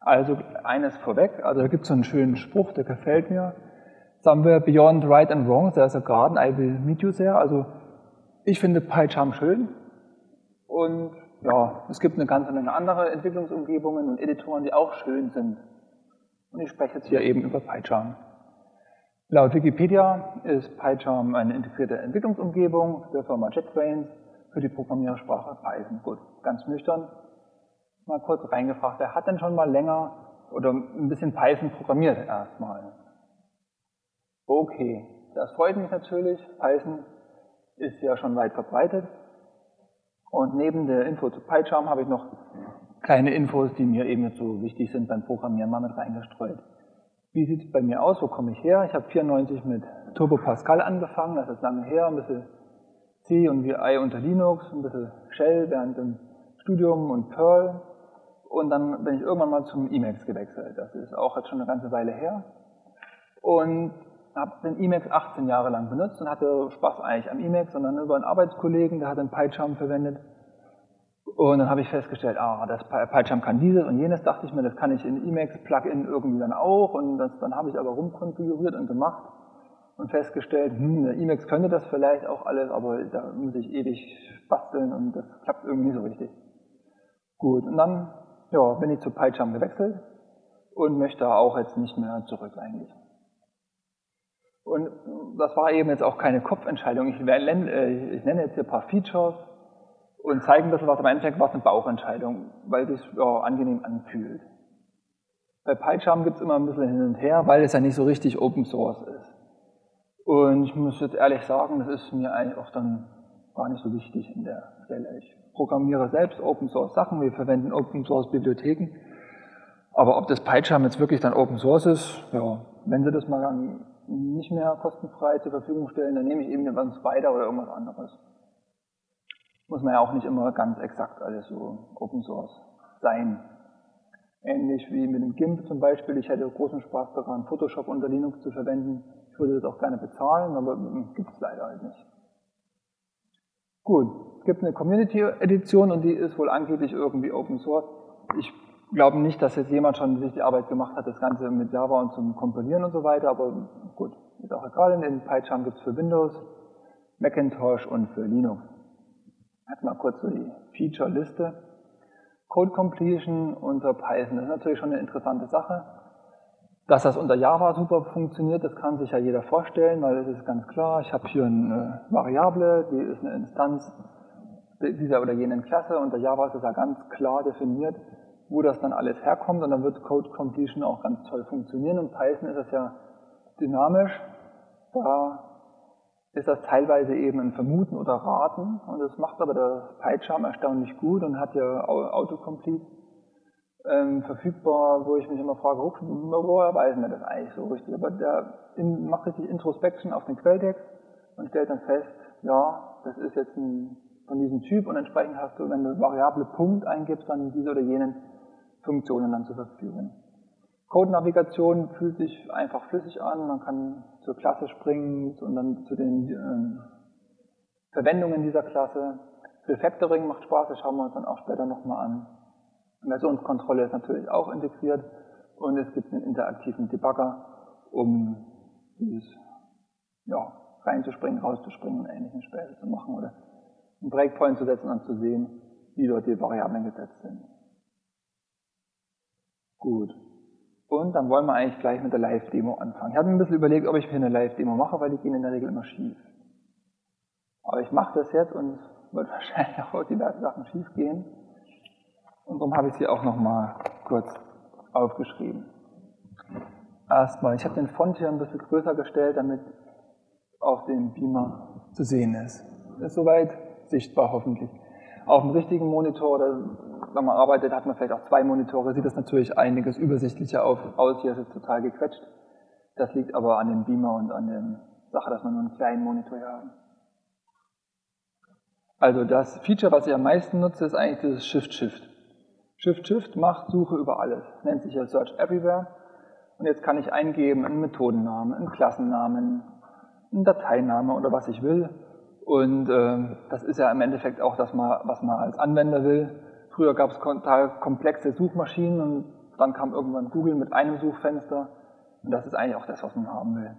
Also eines vorweg, also da gibt es so einen schönen Spruch, der gefällt mir. Somewhere beyond right and wrong, there's a garden, I will meet you there. Also ich finde PyCharm schön und ja, es gibt eine ganze Menge andere Entwicklungsumgebungen und Editoren, die auch schön sind. Und ich spreche jetzt hier eben über PyCharm. Laut Wikipedia ist PyCharm eine integrierte Entwicklungsumgebung der Firma JetBrains für die Programmiersprache Python. Gut, ganz nüchtern. Mal kurz reingefragt, wer hat denn schon mal länger oder ein bisschen Python programmiert erstmal? Okay, das freut mich natürlich. Python ist ja schon weit verbreitet. Und neben der Info zu PyCharm habe ich noch kleine Infos, die mir eben jetzt so wichtig sind beim Programmieren, mal mit reingestreut. Wie sieht es bei mir aus? Wo komme ich her? Ich habe 94 mit Turbo Pascal angefangen, das ist lange her, ein bisschen C und VI unter Linux, ein bisschen Shell während dem Studium und Perl. Und dann bin ich irgendwann mal zum Emacs gewechselt. Das ist auch jetzt schon eine ganze Weile her. Und habe den Emacs 18 Jahre lang benutzt und hatte Spaß eigentlich am Emacs, sondern über einen Arbeitskollegen, der hat den PyCharm verwendet. Und dann habe ich festgestellt, das PyCharm kann dieses und jenes, dachte ich mir, das kann ich in Emacs-Plugin irgendwie dann auch. Und dann habe ich aber rumkonfiguriert und gemacht und festgestellt, der Emacs könnte das vielleicht auch alles, aber da muss ich ewig basteln und das klappt irgendwie nicht so richtig. Gut, und dann bin ich zu PyCharm gewechselt und möchte auch jetzt nicht mehr zurück eigentlich. Und das war eben jetzt auch keine Kopfentscheidung. Ich nenne jetzt hier ein paar Features und zeige ein bisschen was, aber im Endeffekt war es eine Bauchentscheidung, weil es sich angenehm anfühlt. Bei PyCharm gibt es immer ein bisschen hin und her, weil es ja nicht so richtig Open Source ist. Und ich muss jetzt ehrlich sagen, das ist mir eigentlich auch dann gar nicht so wichtig in der Stelle. Ich programmiere selbst Open Source Sachen, wir verwenden Open Source Bibliotheken. Aber ob das PyCharm jetzt wirklich dann Open Source ist, wenn sie das mal dann nicht mehr kostenfrei zur Verfügung stellen, dann nehme ich eben einen Spider oder irgendwas anderes. Muss man ja auch nicht immer ganz exakt alles so Open Source sein. Ähnlich wie mit dem GIMP zum Beispiel. Ich hätte großen Spaß daran, Photoshop unter Linux zu verwenden. Ich würde das auch gerne bezahlen, aber gibt es leider halt nicht. Gut, es gibt eine Community-Edition und die ist wohl angeblich irgendwie Open Source. Ich glaube nicht, dass jetzt jemand schon sich die Arbeit gemacht hat, das Ganze mit Java und zum Kompilieren und so weiter, aber gut, ist auch egal. In PyCharm gibt es für Windows, Macintosh und für Linux. Jetzt mal kurz so die Feature-Liste. Code Completion unter Python, das ist natürlich schon eine interessante Sache. Dass das unter Java super funktioniert, das kann sich ja jeder vorstellen, weil es ist ganz klar, ich habe hier eine Variable, die ist eine Instanz dieser oder jenen Klasse. Unter Java ist es ja ganz klar definiert, wo das dann alles herkommt und dann wird Code Completion auch ganz toll funktionieren. In Python ist das ja dynamisch, da ist das teilweise eben ein Vermuten oder Raten und das macht aber der PyCharm erstaunlich gut und hat ja Autocomplete verfügbar, wo ich mich immer frage, woher weiß man das eigentlich so richtig? Aber der macht richtig Introspection auf den Quelltext und stellt dann fest, ja, das ist jetzt von diesem Typ und entsprechend hast du, wenn du Variable Punkt eingibst, dann diese oder jenen Funktionen dann zur Verfügung. Code-Navigation fühlt sich einfach flüssig an, man kann zur Klasse springen und dann zu den Verwendungen dieser Klasse. Refactoring macht Spaß, das schauen wir uns dann auch später nochmal an. Versionskontrolle ist natürlich auch integriert und es gibt einen interaktiven Debugger, um dieses reinzuspringen, rauszuspringen und ähnlichen Späße zu machen oder einen Breakpoint zu setzen und zu sehen, wie dort die Variablen gesetzt sind. Gut. Und dann wollen wir eigentlich gleich mit der Live-Demo anfangen. Ich habe mir ein bisschen überlegt, ob ich hier eine Live-Demo mache, weil die gehen in der Regel immer schief. Aber ich mache das jetzt und es wird wahrscheinlich auch diverse Sachen schief gehen. Und darum habe ich es hier auch nochmal kurz aufgeschrieben. Erstmal, ich habe den Font hier ein bisschen größer gestellt, damit auf dem Beamer zu sehen ist. Ist soweit sichtbar hoffentlich. Auf dem richtigen Monitor oder wenn man arbeitet, hat man vielleicht auch zwei Monitore, sieht das natürlich einiges übersichtlicher aus. Hier ist es total gequetscht. Das liegt aber an dem Beamer und an der Sache, dass man nur einen kleinen Monitor hier hat. Also das Feature, was ich am meisten nutze, ist eigentlich dieses Shift-Shift. Shift-Shift macht Suche über alles. Nennt sich ja Search Everywhere. Und jetzt kann ich eingeben einen Methodennamen, einen Klassennamen, einen Dateiname oder was ich will. Und das ist ja im Endeffekt auch das, was man als Anwender will. Früher gab es total komplexe Suchmaschinen und dann kam irgendwann Google mit einem Suchfenster und das ist eigentlich auch das, was man haben will.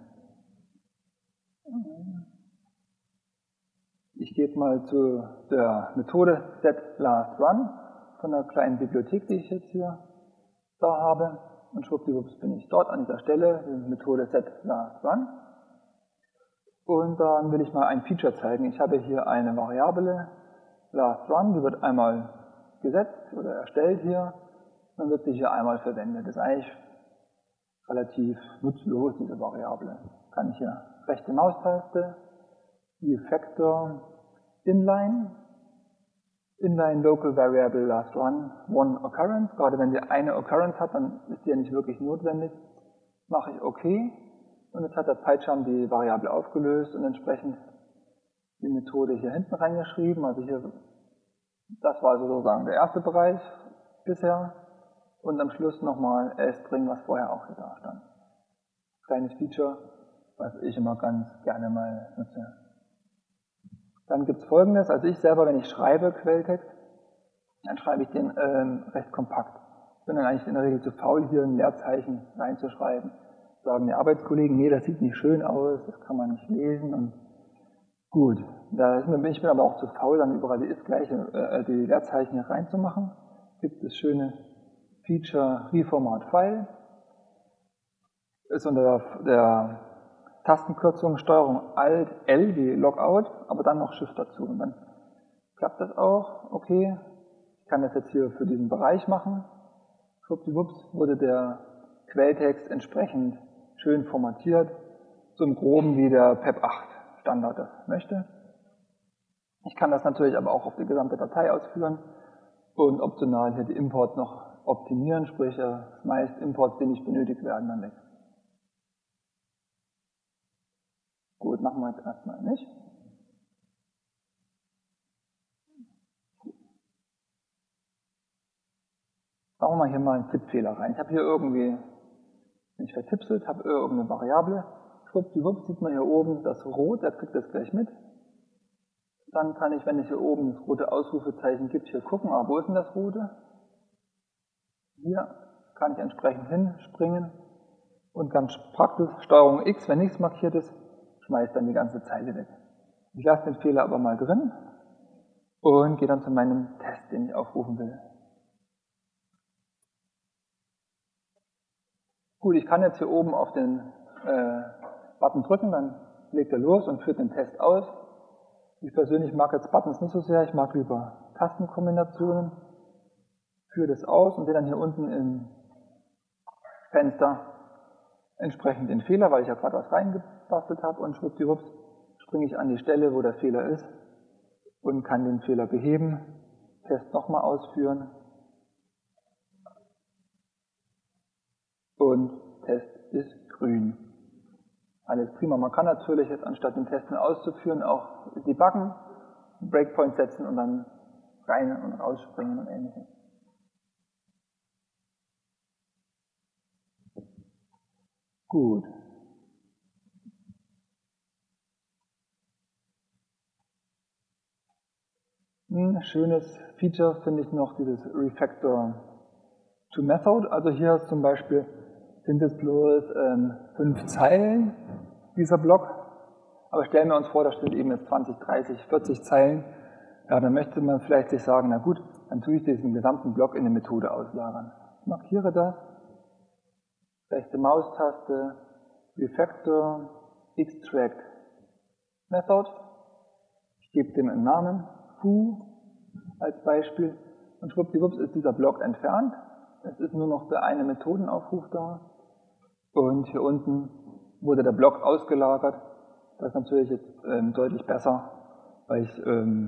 Ich gehe jetzt mal zu der Methode setLastRun von einer kleinen Bibliothek, die ich jetzt hier da habe. Und schwuppdiwupps bin ich dort an dieser Stelle, die Methode setLastRun. Und dann will ich mal ein Feature zeigen. Ich habe hier eine Variable lastRun, die wird einmal gesetzt oder erstellt hier. Dann wird sie hier einmal verwendet. Das ist eigentlich relativ nutzlos, diese Variable. Kann ich hier rechte Maustaste, Refactor, Inline Local Variable lastRun, one occurrence. Gerade wenn sie eine Occurrence hat, dann ist die ja nicht wirklich notwendig. Mache ich OK. Und jetzt hat der PyCharm die Variable aufgelöst und entsprechend die Methode hier hinten reingeschrieben. Also hier, das war also sozusagen der erste Bereich bisher. Und am Schluss nochmal string, was vorher auch hier da stand. Kleines Feature, was ich immer ganz gerne mal nutze. Dann gibt es Folgendes, also ich selber, wenn ich schreibe Quelltext, dann schreibe ich den recht kompakt. Ich bin dann eigentlich in der Regel zu faul, hier ein Leerzeichen reinzuschreiben. Sagen die Arbeitskollegen, nee, das sieht nicht schön aus, das kann man nicht lesen und gut. Ich bin aber auch zu faul, dann überall die Leerzeichen hier reinzumachen. Gibt es schöne Feature Reformat File. Ist unter der Tastenkürzung Steuerung Alt L wie Logout, aber dann noch Shift dazu. Und dann klappt das auch. Okay, ich kann das jetzt hier für diesen Bereich machen. Schwuppdiwupps wurde der Quelltext entsprechend schön formatiert, so im Groben wie der PEP 8 Standard das möchte. Ich kann das natürlich aber auch auf die gesamte Datei ausführen und optional hier die Imports noch optimieren, sprich meist Imports, die nicht benötigt werden, dann weg. Gut, machen wir jetzt erstmal nicht. Machen wir mal hier mal einen Tippfehler rein. Ich habe hier irgendwie, wenn ich vertipselt, habe irgendeine Variable. Schwuppdiwupps sieht man hier oben das Rot, der kriegt das gleich mit. Dann kann ich, wenn es hier oben das rote Ausrufezeichen gibt, hier gucken, wo ist denn das rote? Hier kann ich entsprechend hinspringen und ganz praktisch Steuerung X, wenn nichts markiert ist, schmeißt dann die ganze Zeile weg. Ich lasse den Fehler aber mal drin und gehe dann zu meinem Test, den ich aufrufen will. Gut, ich kann jetzt hier oben auf den Button drücken, dann legt er los und führt den Test aus. Ich persönlich mag jetzt Buttons nicht so sehr, ich mag lieber Tastenkombinationen. Führe das aus und sehe dann hier unten im Fenster entsprechend den Fehler, weil ich ja gerade was reingebastelt habe und schwuppdiwupps springe ich an die Stelle, wo der Fehler ist und kann den Fehler beheben, Test nochmal ausführen und Test ist grün. Alles prima. Man kann natürlich jetzt anstatt den Testen auszuführen auch debuggen, Breakpoint setzen und dann rein und rausspringen und ähnliches. Gut. Ein schönes Feature finde ich noch dieses Refactor to Method. Also hier zum Beispiel sind es bloß 5 Zeilen, dieser Block. Aber stellen wir uns vor, da steht eben jetzt 20, 30, 40 Zeilen. Ja, dann möchte man vielleicht sich sagen, na gut, dann tue ich diesen gesamten Block in eine Methode auslagern. Ich markiere das, rechte Maustaste, Refactor, Extract Method. Ich gebe dem einen Namen, foo als Beispiel. Und schwuppdiwupps ist dieser Block entfernt. Es ist nur noch der eine Methodenaufruf da. Und hier unten wurde der Block ausgelagert. Das ist natürlich jetzt deutlich besser, weil ich,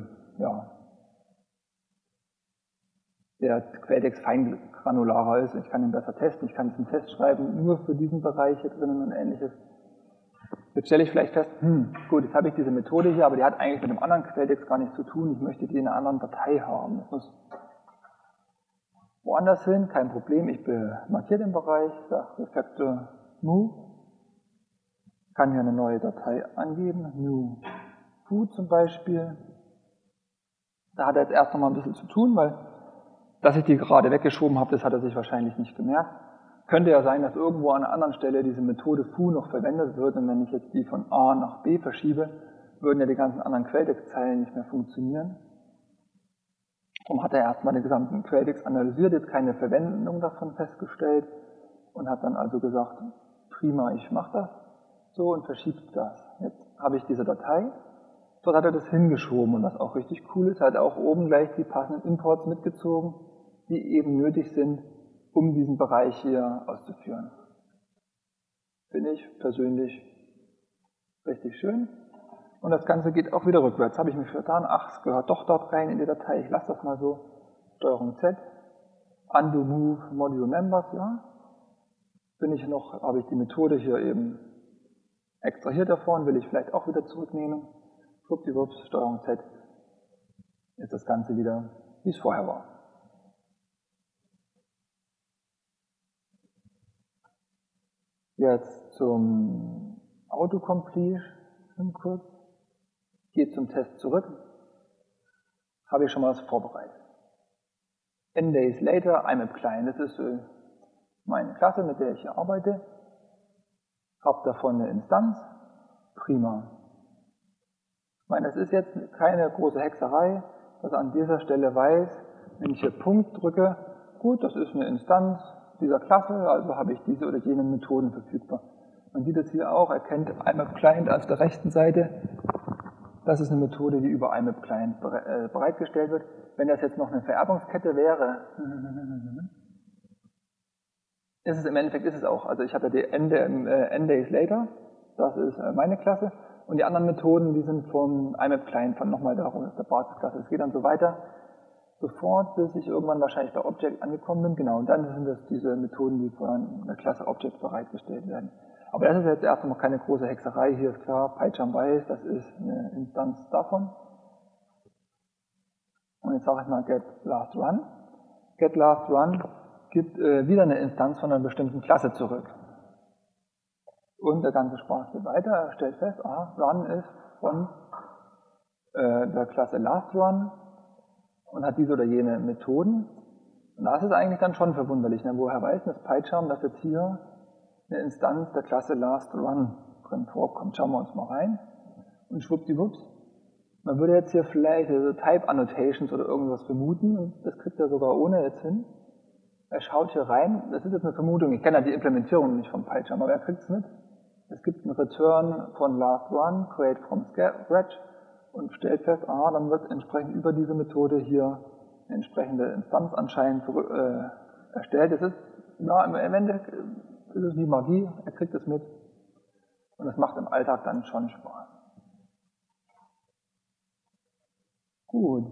der Quelltext feingranularer ist. Ich kann ihn besser testen. Ich kann jetzt einen Test schreiben, nur für diesen Bereich hier drinnen und ähnliches. Jetzt stelle ich vielleicht fest, gut, jetzt habe ich diese Methode hier, aber die hat eigentlich mit dem anderen Quelltext gar nichts zu tun. Ich möchte die in einer anderen Datei haben. Das muss woanders hin, kein Problem. Ich markiere den Bereich, sage Refactor Move. Kann hier eine neue Datei angeben, new foo zum Beispiel. Da hat er jetzt erst noch mal ein bisschen zu tun, weil Dass ich die gerade weggeschoben habe, das hat er sich wahrscheinlich nicht gemerkt. Könnte ja sein, dass irgendwo an einer anderen Stelle diese Methode foo noch verwendet wird und wenn ich jetzt die von A nach B verschiebe, würden ja die ganzen anderen Quelltext-Zeilen nicht mehr funktionieren. Darum hat er erstmal den gesamten Quelltext analysiert, jetzt keine Verwendung davon festgestellt und hat dann also gesagt, prima, ich mache das so und verschiebt das. Jetzt habe ich diese Datei, dort hat er das hingeschoben und was auch richtig cool ist, hat auch oben gleich die passenden Imports mitgezogen, die eben nötig sind, um diesen Bereich hier auszuführen. Finde ich persönlich richtig schön. Und das Ganze geht auch wieder rückwärts. Habe ich mich vertan, ach, es gehört doch dort rein in die Datei, ich lasse das mal so. Steuerung Z, Undo Move Module Members, ja. Habe ich die Methode hier eben extrahiert davon, will ich vielleicht auch wieder zurücknehmen. Schwuppdiwupps, Steuerung Z, ist das Ganze wieder, wie es vorher war. Jetzt zum Autocompletion kurz. Gehe zum Test zurück. Habe ich schon mal was vorbereitet. N days later, IMAP Client. Das ist meine Klasse, mit der ich hier arbeite. Habe davon eine Instanz. Prima. Ich meine, das ist jetzt keine große Hexerei, dass er an dieser Stelle weiß, wenn ich hier Punkt drücke, gut, das ist eine Instanz dieser Klasse, also habe ich diese oder jene Methoden verfügbar. Man sieht es hier auch, erkennt IMAP Client auf der rechten Seite. Das ist eine Methode, die über IMAP Client bereitgestellt wird. Wenn das jetzt noch eine Vererbungskette wäre, im Endeffekt ist es auch. Also ich habe ja die N days later, das ist meine Klasse. Und die anderen Methoden, die sind vom IMAP Client, von nochmal darum, ist der Basisklasse. Es geht dann so weiter, sofort, bis ich irgendwann wahrscheinlich bei Object angekommen bin. Genau, und dann sind das diese Methoden, die von der Klasse Object bereitgestellt werden. Aber das ist jetzt erstmal noch keine große Hexerei. Hier ist klar, PyCharm weiß, das ist eine Instanz davon. Und jetzt sage ich mal get last run. Get last run gibt wieder eine Instanz von einer bestimmten Klasse zurück. Und der ganze Spaß geht weiter. Er stellt fest, aha, run ist von der Klasse last run und hat diese oder jene Methoden. Und das ist eigentlich dann schon verwunderlich. Ne? Woher weiß das PyCharm, dass jetzt hier eine Instanz der Klasse last run drin vorkommt? Schauen wir uns mal rein. Und schwuppdiwupps. Man würde jetzt hier vielleicht Type Annotations oder irgendwas vermuten. Und das kriegt er sogar ohne jetzt hin. Er schaut hier rein. Das ist jetzt eine Vermutung. Ich kenne ja die Implementierung nicht vom PyCharm, aber er kriegt es mit. Es gibt einen Return von last run, create from scratch. Und stellt fest, dann wird entsprechend über diese Methode hier eine entsprechende Instanz anscheinend erstellt. Es ist, ja, im Endeffekt ist es wie Magie, er kriegt es mit und es macht im Alltag dann schon Spaß. Gut.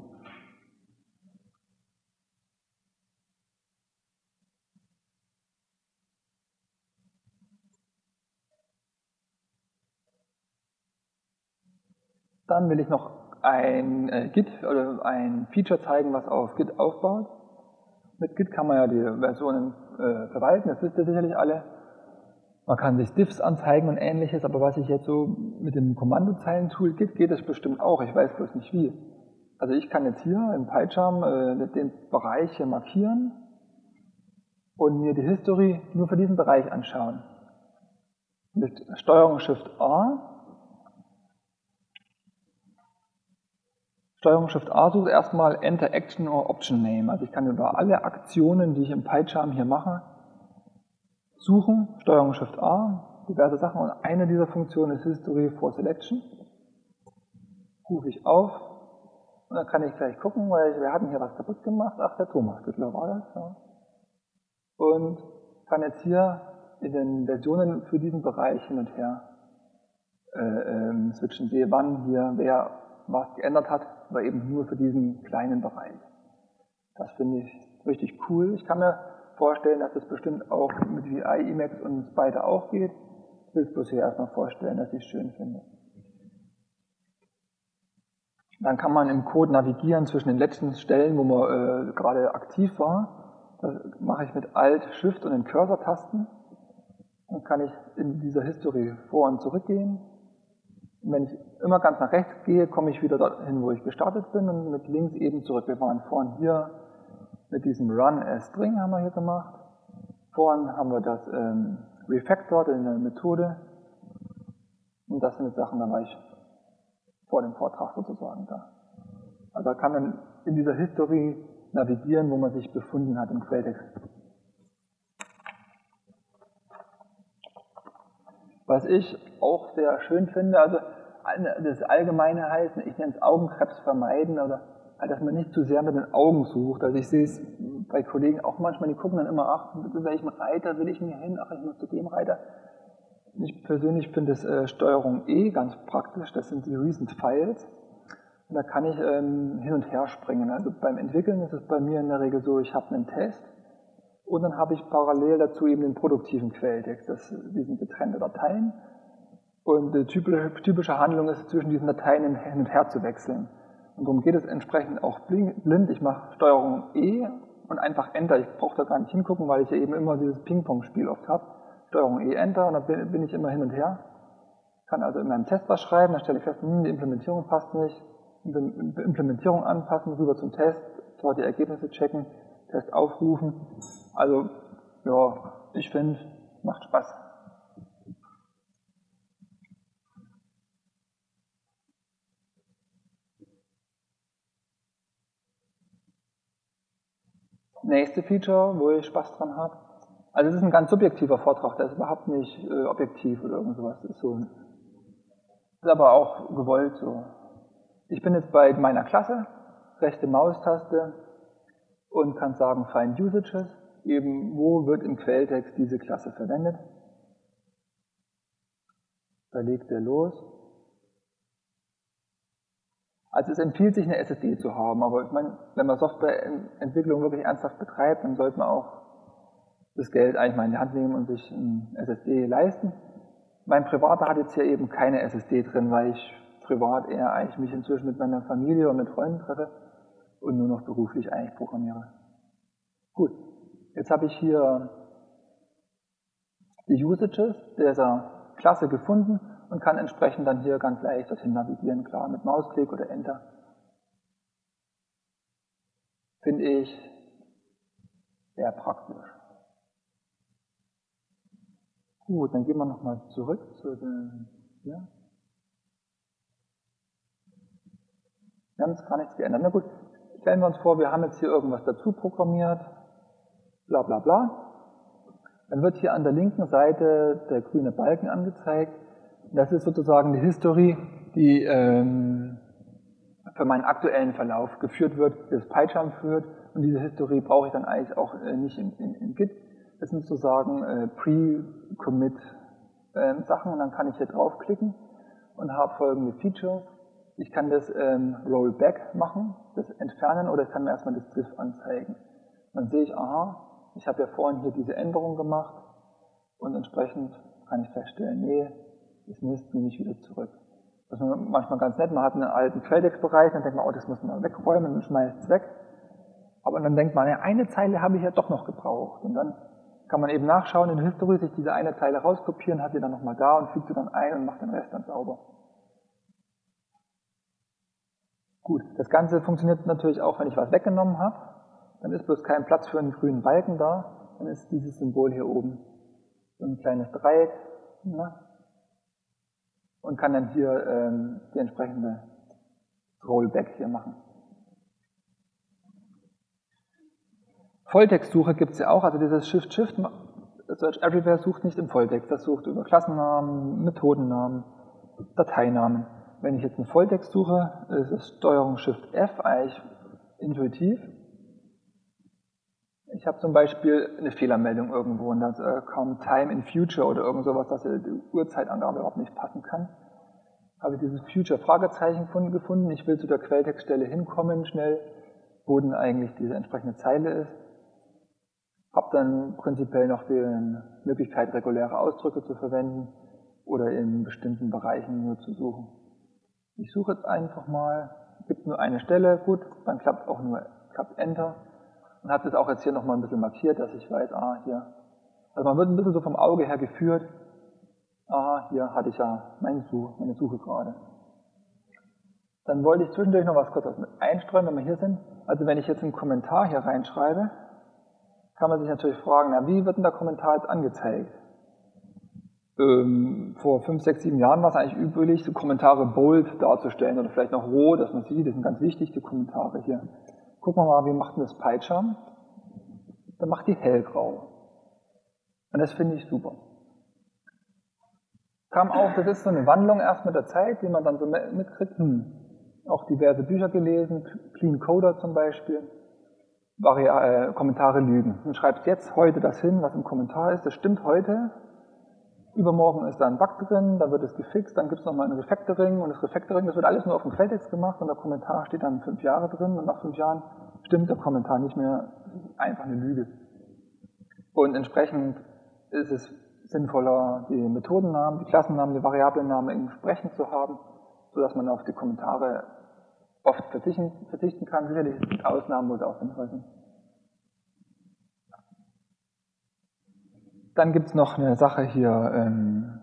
Dann will ich noch ein Git oder ein Feature zeigen, was auf Git aufbaut. Mit Git kann man ja die Versionen verwalten, das wisst ihr sicherlich alle. Man kann sich Diffs anzeigen und ähnliches, aber was ich jetzt so mit dem Kommandozeilen-Tool Git geht es bestimmt auch, ich weiß bloß nicht wie. Also ich kann jetzt hier im PyCharm den Bereich hier markieren und mir die History nur für diesen Bereich anschauen. Mit Steuerung Shift A. Steuerung Shift A sucht erstmal Enter Action or Option Name. Also ich kann über alle Aktionen, die ich im PyCharm hier mache, suchen. Steuerung Shift A, diverse Sachen. Und eine dieser Funktionen ist History for Selection. Rufe ich auf. Und dann kann ich gleich gucken, weil wir hatten hier was kaputt gemacht. Ach, der Thomas Güttler war das. Ja. Und kann jetzt hier in den Versionen für diesen Bereich hin und her switchen. Sehe, wann hier wer was geändert hat, aber eben nur für diesen kleinen Bereich. Das finde ich richtig cool. Ich kann mir vorstellen, dass das bestimmt auch mit VI, Emacs und Spider auch geht. Ich will es bloß hier erstmal vorstellen, dass ich es schön finde. Dann kann man im Code navigieren zwischen den letzten Stellen, wo man gerade aktiv war. Das mache ich mit Alt, Shift und den Cursor-Tasten. Dann kann ich in dieser History vor- und zurückgehen. Und wenn ich immer ganz nach rechts gehe, komme ich wieder dorthin, wo ich gestartet bin und mit links eben zurück. Wir waren vorhin hier mit diesem Run as String haben wir hier gemacht. Vorhin haben wir das refactored in der Methode. Und das sind jetzt Sachen, da war ich vor dem Vortrag sozusagen da. Also da kann man in dieser History navigieren, wo man sich befunden hat im Quelltext. Was ich auch sehr schön finde, also das Allgemeine heißt, ich nenne es Augenkrebs vermeiden, oder halt, dass man nicht zu sehr mit den Augen sucht. Also ich sehe es bei Kollegen auch manchmal, die gucken dann immer, ach, zu welchem Reiter will ich mir hin, ach, ich muss zu dem Reiter. Ich persönlich finde das Steuerung E ganz praktisch, das sind die Recent Files. Und da kann ich hin und her springen. Also beim Entwickeln ist es bei mir in der Regel so, ich habe einen Test und dann habe ich parallel dazu eben den produktiven Quelltext. Die sind getrennte Dateien und die typische Handlung ist, zwischen diesen Dateien hin und her zu wechseln. Und darum geht es entsprechend auch blind. Ich mache Steuerung E und einfach Enter. Ich brauche da gar nicht hingucken, weil ich ja eben immer dieses Ping-Pong-Spiel oft habe. Steuerung E, Enter, und dann bin ich immer hin und her. Kann also in meinem Test was schreiben, dann stelle ich fest, die Implementierung passt nicht. Implementierung anpassen, rüber zum Test, dort die Ergebnisse checken, Test aufrufen. Also, ja, ich finde, macht Spaß. Nächste Feature, wo ich Spaß dran habe. Also es ist ein ganz subjektiver Vortrag, der ist überhaupt nicht objektiv oder irgend sowas. Ist aber auch gewollt so. Ich bin jetzt bei meiner Klasse, rechte Maustaste und kann sagen Find Usages, eben wo wird im Quelltext diese Klasse verwendet. Da legt er los. Also es empfiehlt sich eine SSD zu haben, aber ich meine, wenn man Softwareentwicklung wirklich ernsthaft betreibt, dann sollte man auch das Geld eigentlich mal in die Hand nehmen und sich ein SSD leisten. Mein Privater hat jetzt hier eben keine SSD drin, weil ich privat eher eigentlich mich inzwischen mit meiner Familie und mit Freunden treffe und nur noch beruflich eigentlich programmiere. Gut, jetzt habe ich hier die Usages dieser Klasse gefunden und kann entsprechend dann hier ganz leicht dorthin navigieren, klar, mit Mausklick oder Enter. Finde ich sehr praktisch. Gut, dann gehen wir nochmal zurück zu den, ja. Wir haben jetzt gar nichts geändert. Na gut, stellen wir uns vor, wir haben jetzt hier irgendwas dazu programmiert, bla bla bla. Dann wird hier an der linken Seite der grüne Balken angezeigt. Das ist sozusagen die History, die für meinen aktuellen Verlauf geführt wird, das PyCharm führt. Und diese History brauche ich dann eigentlich auch nicht in Git. Das sind sozusagen Pre-Commit Sachen. Und dann kann ich hier draufklicken und habe folgende Features. Ich kann das Rollback machen, das entfernen, oder ich kann mir erstmal das Diff anzeigen. Dann sehe ich, aha, ich habe ja vorhin hier diese Änderung gemacht und entsprechend kann ich feststellen, nee, das Mist nehme ich wieder zurück. Das ist manchmal ganz nett, man hat einen alten Quelltext-Bereich, dann denkt man, oh, das muss man wegräumen und schmeißt es weg. Aber dann denkt man, ja, eine Zeile habe ich ja doch noch gebraucht. Und dann kann man eben nachschauen in der History, sich diese eine Zeile rauskopieren, hat sie dann nochmal da und fügt sie dann ein und macht den Rest dann sauber. Gut, das Ganze funktioniert natürlich auch, wenn ich was weggenommen habe. Dann ist bloß kein Platz für einen grünen Balken da. Dann ist dieses Symbol hier oben so ein kleines Dreieck. Ne? Und kann dann hier die entsprechende Rollback hier machen. Volltextsuche gibt es ja auch, also dieses Shift-Shift Search Everywhere sucht nicht im Volltext, das sucht über Klassennamen, Methodennamen, Dateinamen. Wenn ich jetzt einen Volltext suche, ist es Steuerung Shift F eigentlich intuitiv. Ich habe zum Beispiel eine Fehlermeldung irgendwo und da kommt Time in Future oder irgend sowas, dass die Uhrzeitangabe überhaupt nicht passen kann. Habe ich dieses Future-Fragezeichen gefunden, ich will zu der Quelltextstelle hinkommen, schnell, wo denn eigentlich diese entsprechende Zeile ist. Habe dann prinzipiell noch die Möglichkeit, reguläre Ausdrücke zu verwenden oder in bestimmten Bereichen nur zu suchen. Ich suche jetzt einfach mal, gibt nur eine Stelle, gut, dann klappt Enter. Und habe das auch jetzt hier nochmal ein bisschen markiert, dass ich weiß, hier. Also man wird ein bisschen so vom Auge her geführt, hier hatte ich ja meine Suche gerade. Dann wollte ich zwischendurch noch was kurz einstreuen, wenn wir hier sind. Also wenn ich jetzt einen Kommentar hier reinschreibe, kann man sich natürlich fragen, na, wie wird denn der Kommentar jetzt angezeigt? Vor 5, 6, 7 Jahren war es eigentlich üblich, so Kommentare bold darzustellen oder vielleicht noch rot, dass man sieht, das sind ganz wichtig, die Kommentare hier. Gucken wir mal, wie macht denn das PyCharm? Dann macht die hellgrau. Und das finde ich super. Kam auch, das ist so eine Wandlung erst mit der Zeit, die man dann so mitkriegt. Auch diverse Bücher gelesen, Clean Coder zum Beispiel. Kommentare lügen. Du schreibst jetzt heute das hin, was im Kommentar ist, das stimmt heute. Übermorgen ist da ein Bug drin, dann wird es gefixt, dann gibt es nochmal ein Refactoring und das Refactoring, das wird alles nur auf dem Quelltext gemacht und der Kommentar steht dann 5 Jahre drin und nach 5 Jahren stimmt der Kommentar nicht mehr, das ist einfach eine Lüge. Und entsprechend ist es sinnvoller, die Methodennamen, die Klassennamen, die Variablennamen entsprechend zu haben, sodass man auf die Kommentare oft verzichten kann. Sicherlich gibt es Ausnahmen, wo es auch sinnvoll sind. Dann gibt es noch eine Sache hier,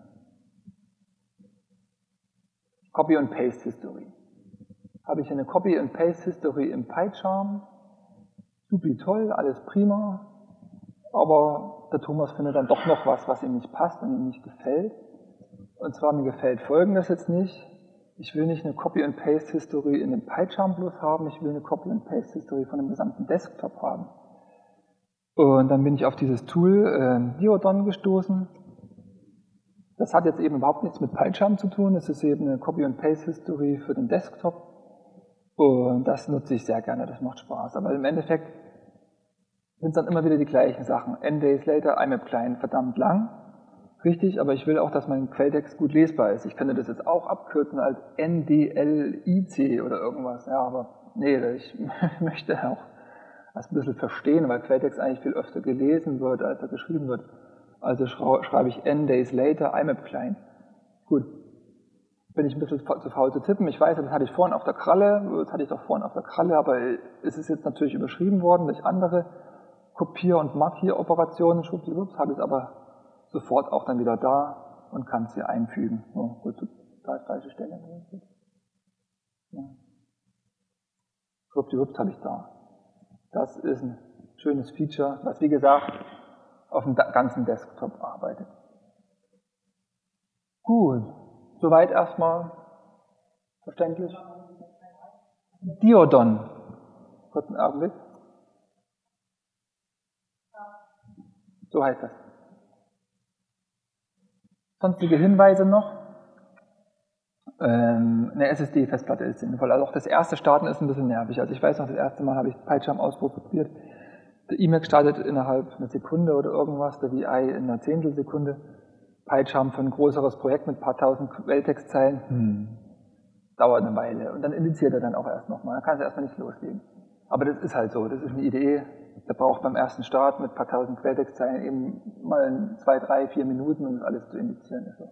Copy and Paste History. Habe ich eine Copy and Paste History im PyCharm, super toll, alles prima, aber der Thomas findet dann doch noch was ihm nicht passt und ihm nicht gefällt. Und zwar mir gefällt Folgendes jetzt nicht. Ich will nicht eine Copy and Paste History in dem PyCharm bloß haben, ich will eine Copy and Paste History von dem gesamten Desktop haben. Und dann bin ich auf dieses Tool Diodon gestoßen. Das hat jetzt eben überhaupt nichts mit PyCharm zu tun. Es ist eben eine Copy and Paste History für den Desktop. Und das nutze ich sehr gerne, das macht Spaß. Aber im Endeffekt sind es dann immer wieder die gleichen Sachen. N days later, IMAP Client, verdammt lang. Richtig, aber ich will auch, dass mein Quelltext gut lesbar ist. Ich könnte das jetzt auch abkürzen als NDLIC oder irgendwas. Ja, aber nee, ich möchte auch das ein bisschen verstehen, weil Quelltext eigentlich viel öfter gelesen wird, als er geschrieben wird. Also schreibe ich N days later, IMAP Client. Gut. Bin ich ein bisschen zu faul zu tippen. Ich weiß, das hatte ich vorhin auf der Kralle, aber es ist jetzt natürlich überschrieben worden durch andere Kopier- und Markieroperationen. Schwuppdiwupps, habe ich es aber sofort auch dann wieder da und kann es hier einfügen. Oh, gut, da ist falsche Stelle. Ja. Schwuppdiwupps habe ich da. Das ist ein schönes Feature, was wie gesagt auf dem ganzen Desktop arbeitet. Gut, soweit erstmal verständlich. Diodon. Kurzen Augenblick. So heißt das. Sonstige Hinweise noch. Eine SSD-Festplatte ist sinnvoll. Also auch das erste Starten ist ein bisschen nervig. Also ich weiß noch, das erste Mal habe ich PyCharm ausprobiert. Der Emacs startet innerhalb einer Sekunde oder irgendwas, der VI in einer Zehntelsekunde. PyCharm für ein größeres Projekt mit ein paar tausend Quelltextzeilen, dauert eine Weile. Und dann indiziert er dann auch erst nochmal. Dann kann er erstmal nicht loslegen. Aber das ist halt so, das ist eine Idee. Der braucht beim ersten Start mit ein paar tausend Quelltextzeilen eben mal 2, 3, 4 Minuten, um das alles zu indizieren. Also.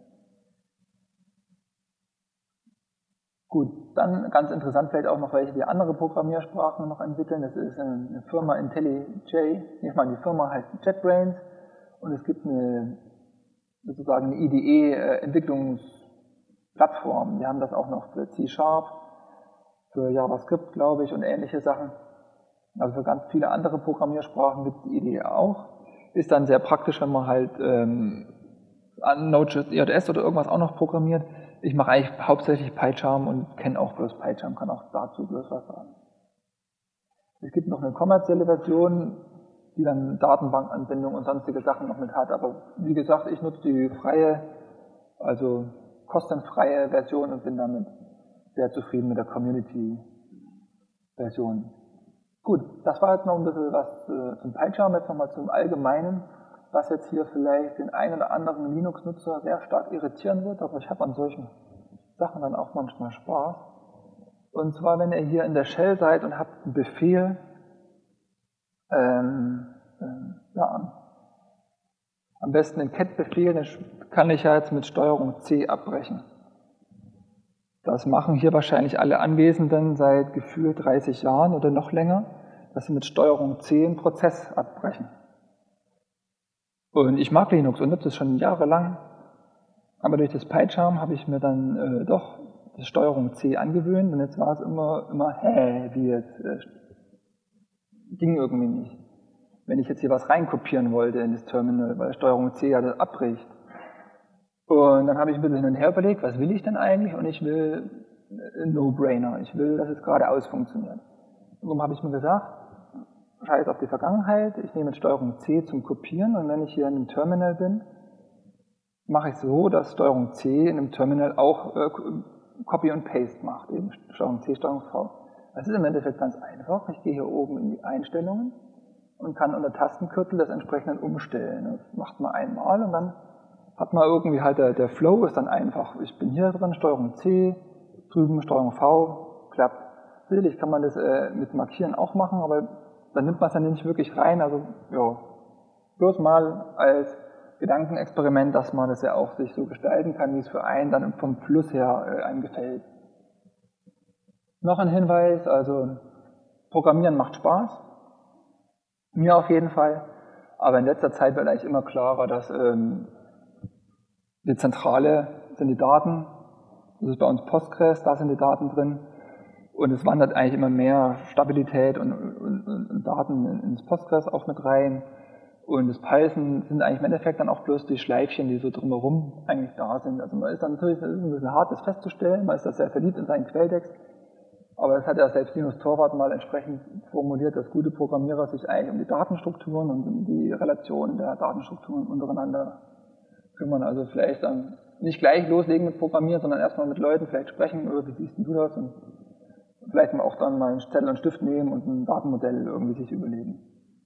Gut, dann ganz interessant vielleicht auch noch welche, die andere Programmiersprachen noch entwickeln. Das ist eine Firma IntelliJ. Die Firma heißt JetBrains und es gibt sozusagen eine IDE-Entwicklungsplattform. Die haben das auch noch für C#, für JavaScript, glaube ich, und ähnliche Sachen. Also für ganz viele andere Programmiersprachen gibt es die IDE auch. Ist dann sehr praktisch, wenn man halt an Node.js oder irgendwas auch noch programmiert. Ich mache eigentlich hauptsächlich PyCharm und kenne auch bloß PyCharm, kann auch dazu bloß was sagen. Es gibt noch eine kommerzielle Version, die dann Datenbankanbindung und sonstige Sachen noch mit hat. Aber wie gesagt, ich nutze die freie, also kostenfreie Version und bin damit sehr zufrieden mit der Community-Version. Gut, das war jetzt noch ein bisschen was zum PyCharm, jetzt nochmal zum Allgemeinen, was jetzt hier vielleicht den einen oder anderen Linux-Nutzer sehr stark irritieren wird, aber ich habe an solchen Sachen dann auch manchmal Spaß. Und zwar, wenn ihr hier in der Shell seid und habt einen Befehl, am besten den cat-Befehl, den kann ich ja jetzt mit Steuerung C abbrechen. Das machen hier wahrscheinlich alle Anwesenden seit gefühlt 30 Jahren oder noch länger, dass sie mit Steuerung C einen Prozess abbrechen. Und ich mag Linux und nutze es schon jahrelang, aber durch das PyCharm habe ich mir dann doch das Steuerung C angewöhnt und jetzt war es immer wie jetzt, ging irgendwie nicht. Wenn ich jetzt hier was reinkopieren wollte in das Terminal, weil Steuerung C ja das abbricht. Und dann habe ich ein bisschen hin und her überlegt, was will ich denn eigentlich? Und ich will No-Brainer. Ich will, dass es geradeaus funktioniert. Und darum habe ich mir gesagt, scheiß auf die Vergangenheit, ich nehme jetzt Steuerung C zum Kopieren und wenn ich hier in einem Terminal bin, mache ich so, dass Steuerung C in einem Terminal auch Copy und Paste macht, eben Steuerung C, Steuerung V. Das ist im Endeffekt ganz einfach. Ich gehe hier oben in die Einstellungen und kann unter Tastenkürzel das entsprechend umstellen. Das macht man einmal und dann hat man irgendwie halt, der Flow ist dann einfach. Ich bin hier drin, Steuerung C, drüben Steuerung V, klappt. Sicherlich kann man das mit Markieren auch machen, aber dann nimmt man es dann nicht wirklich rein. Also ja, bloß mal als Gedankenexperiment, dass man das ja auch sich so gestalten kann, wie es für einen dann vom Fluss her einem gefällt. Noch ein Hinweis, also Programmieren macht Spaß, mir auf jeden Fall, aber in letzter Zeit wird eigentlich immer klarer, dass die Zentrale sind die Daten, das ist bei uns Postgres, da sind die Daten drin und es wandert eigentlich immer mehr Stabilität und Daten ins Postgres auch mit rein. Und das Python sind eigentlich im Endeffekt dann auch bloß die Schleifchen, die so drumherum eigentlich da sind. Also man ist dann natürlich ein bisschen hart, das festzustellen, man ist da sehr verliebt in seinen Quelltext, aber das hat ja selbst Linus Torvalds mal entsprechend formuliert, dass gute Programmierer sich eigentlich um die Datenstrukturen und um die Relationen der Datenstrukturen untereinander kümmern. Also vielleicht dann nicht gleich loslegen mit Programmieren, sondern erstmal mit Leuten vielleicht sprechen, wie siehst du das? Und vielleicht mal auch dann mal einen Zettel und Stift nehmen und ein Datenmodell irgendwie sich überlegen.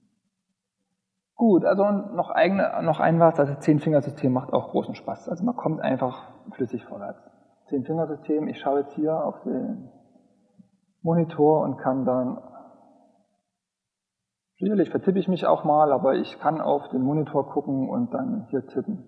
Gut, also noch ein was, das 10-Fingersystem macht auch großen Spaß. Also man kommt einfach flüssig vorwärts. 10-Fingersystem, ich schaue jetzt hier auf den Monitor und kann dann, sicherlich vertippe ich mich auch mal, aber ich kann auf den Monitor gucken und dann hier tippen.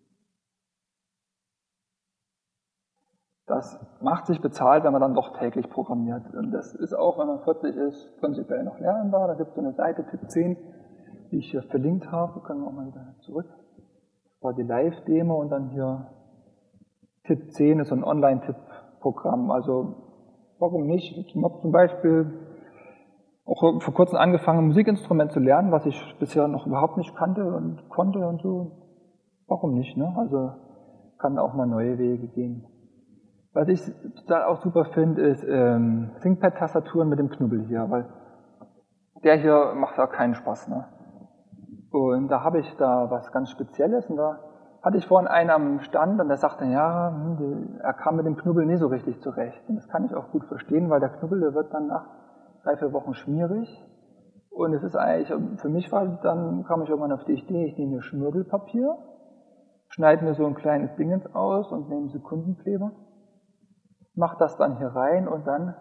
Das macht sich bezahlt, wenn man dann doch täglich programmiert. Und das ist auch, wenn man 40 ist, prinzipiell noch lernbar. Da gibt es so eine Seite, Tipp 10, die ich hier verlinkt habe. Können wir auch mal wieder zurück. Das war die Live-Demo und dann hier Tipp 10 ist so ein Online-Tipp-Programm. Also warum nicht? Ich habe zum Beispiel auch vor kurzem angefangen, ein Musikinstrument zu lernen, was ich bisher noch überhaupt nicht kannte und konnte und so. Warum nicht? Ne? Also kann auch mal neue Wege gehen. Was ich total auch super finde, ist ThinkPad-Tastaturen mit dem Knubbel hier, weil der hier macht ja keinen Spaß. Ne? Und da habe ich da was ganz Spezielles und da hatte ich vorhin einen am Stand und der sagte, ja, er kam mit dem Knubbel nie so richtig zurecht. Und das kann ich auch gut verstehen, weil der Knubbel, der wird dann nach 3-4 Wochen schmierig. Und es ist eigentlich, für mich dann kam ich irgendwann auf die Idee, ich nehme mir Schmirgelpapier, schneide mir so ein kleines Dingens aus und nehme Sekundenkleber, mache das dann hier rein und dann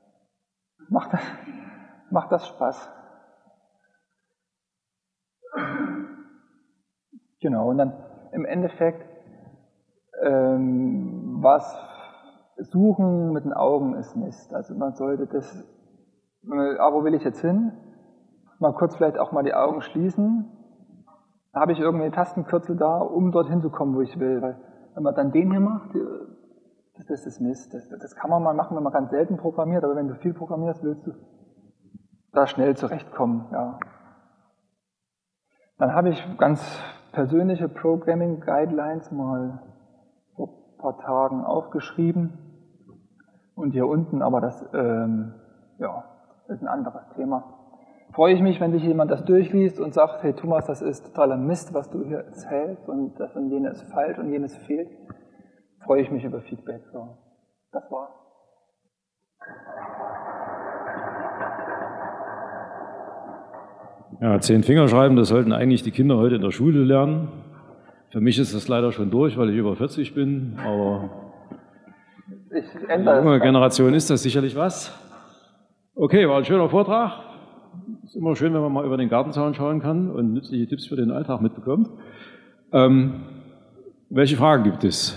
macht das Spaß. Genau, und dann im Endeffekt was suchen mit den Augen ist Mist. Also man sollte das, wo will ich jetzt hin? Mal kurz vielleicht auch mal die Augen schließen. Da habe ich irgendwie Tastenkürzel da, um dorthin zu kommen, wo ich will. Weil wenn man dann den hier macht, das ist Mist. Das kann man mal machen, wenn man ganz selten programmiert, aber wenn du viel programmierst, willst du da schnell zurechtkommen. Ja. Dann habe ich ganz persönliche Programming Guidelines mal vor ein paar Tagen aufgeschrieben. Und hier unten, aber das ist ein anderes Thema. Freue ich mich, wenn sich jemand das durchliest und sagt, hey Thomas, das ist totaler Mist, was du hier erzählst und das und jenes ist falsch und jenes fehlt. Freue ich mich über Feedback. So, das war's. Ja, 10 Finger schreiben, das sollten eigentlich die Kinder heute in der Schule lernen. Für mich ist das leider schon durch, weil ich über 40 bin, aber für die junge Generation ist das sicherlich was. Okay, war ein schöner Vortrag. Ist immer schön, wenn man mal über den Gartenzaun schauen kann und nützliche Tipps für den Alltag mitbekommt. Welche Fragen gibt es?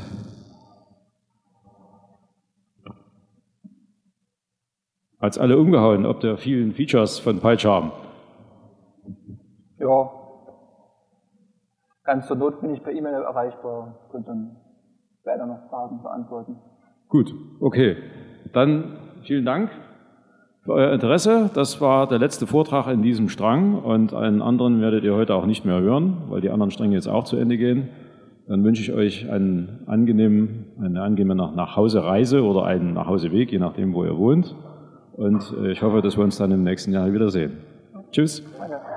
Hat's alle umgehauen, ob der vielen Features von PyCharm? Ja, ganz zur Not bin ich per E-Mail erreichbar, könnt dann später noch Fragen beantworten. Gut, okay. Dann vielen Dank für euer Interesse. Das war der letzte Vortrag in diesem Strang und einen anderen werdet ihr heute auch nicht mehr hören, weil die anderen Stränge jetzt auch zu Ende gehen. Dann wünsche ich euch eine angenehme Nachhausereise oder einen Nachhauseweg, je nachdem, wo ihr wohnt. Und ich hoffe, dass wir uns dann im nächsten Jahr wiedersehen. Tschüss. Danke.